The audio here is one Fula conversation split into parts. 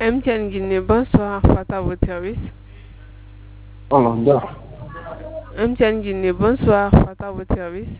MTN Guinée, bonsoir, Fata votre service. Alors, MTN Guinée, bonsoir, Fata votre service.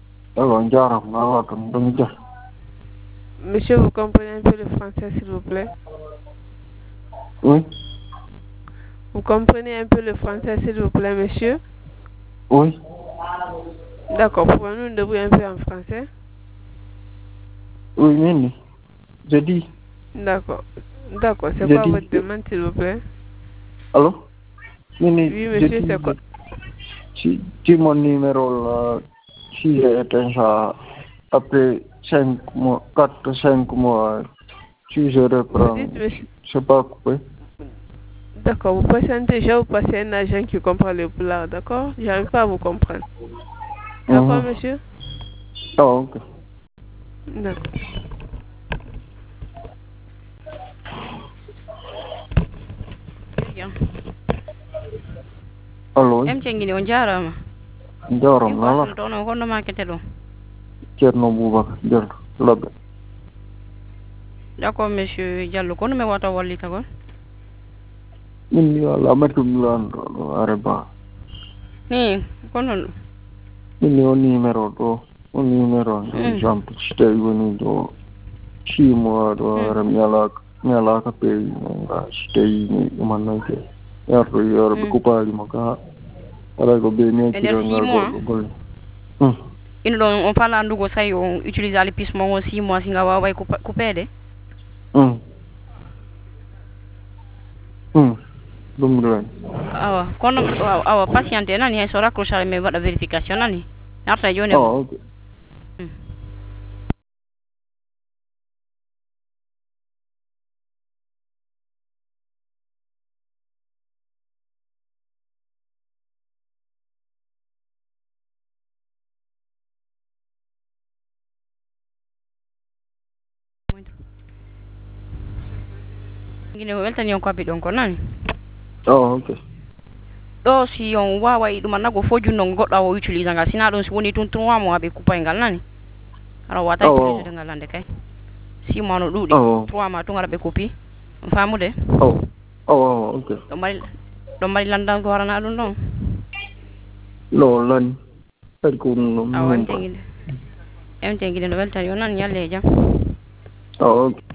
Monsieur, vous comprenez un peu le français, s'il vous plaît? Oui. Vous comprenez un peu le français, s'il vous plaît, monsieur? Oui. D'accord, pouvons-nous nous débrouiller un peu en français? Oui, Mini. J'ai dit. D'accord. D'accord, c'est quoi votre demande, s'il vous plaît? Allô? Mini, Oui, monsieur, c'est quoi? Si mon numéro là, si j'ai éteint ça après 5 mois, 4 5 mois, si je reprends, Vous dites, monsieur... je sais pas coupé. D'accord, vous présentez, je vais vous passer un agent qui comprend le plat, d'accord? J'arrive pas à vous comprendre. D'accord, monsieur? Ah, ok. D'accord. Allo? MTN Guinée, on jarama. Jaram nala. Tono kono marketé ɗo. Ceerno Boubacar Diallo Labbe. D'accord, monsieur Diallo, kono mi wata wallita kon? Min yo la metum lan areba. Ni, kono Min yo numéro do. O numéro do exemple ci tay woni do 6 mois do ram yala ka pe nga ci tay ni man ke. Yarto yor be ko paali maka. Ala ko be ne ci nga gol. Ino ɗon on fala andugo say on utilise ali pismo o 6 mois singa waway coupede. Ɗum ɗon awa kono awa patiente nani hay so raccrochare mi waɗa vérification nani narta joni ok. Guinée weltani on ko abbi ɗon ko nani ok. ɗo si on waway ɗum annago fo junno goɗɗo o utilise ngal sina ɗum si woni tun 3 mois ɓe coupay ngal nani ara wata utilisede ngal hande kay 6 mois no ɗuuɗi 3 mois tun ara ɓe coupi famude ok. ɗo mari landal ko warana ɗum ɗon no lani kadi ko ɗum awa MTN Guinée no weltani on nan yalle e jaam ok.